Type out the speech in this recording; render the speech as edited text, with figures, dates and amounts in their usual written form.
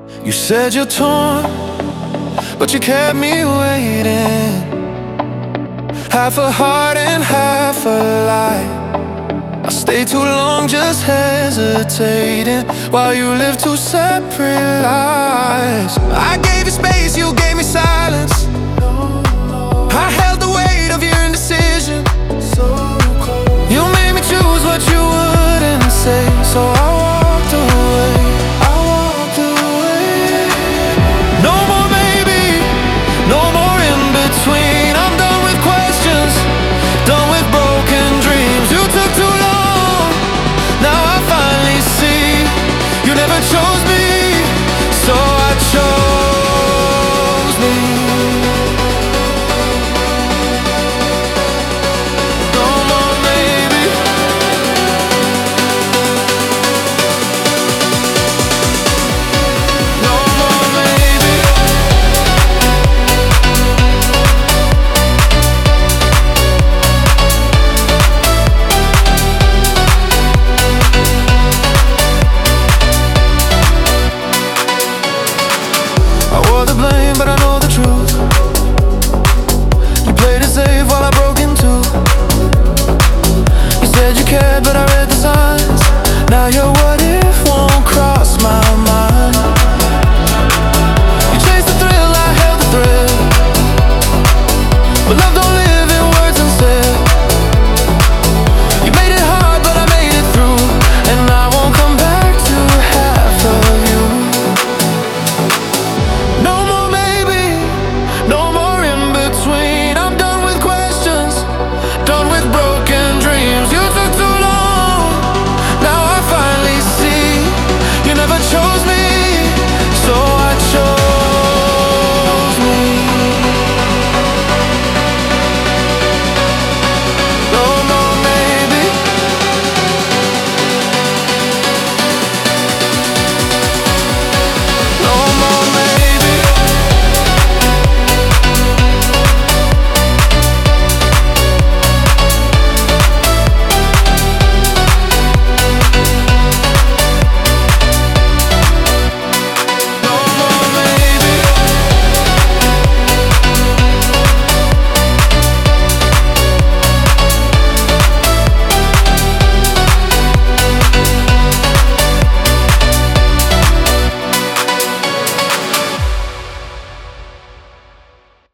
You said you're torn, but you kept me waiting. Half a heart and half a lie. I stayed too long just hesitating while you lived two separate lives. I gave you space, you gave me silence.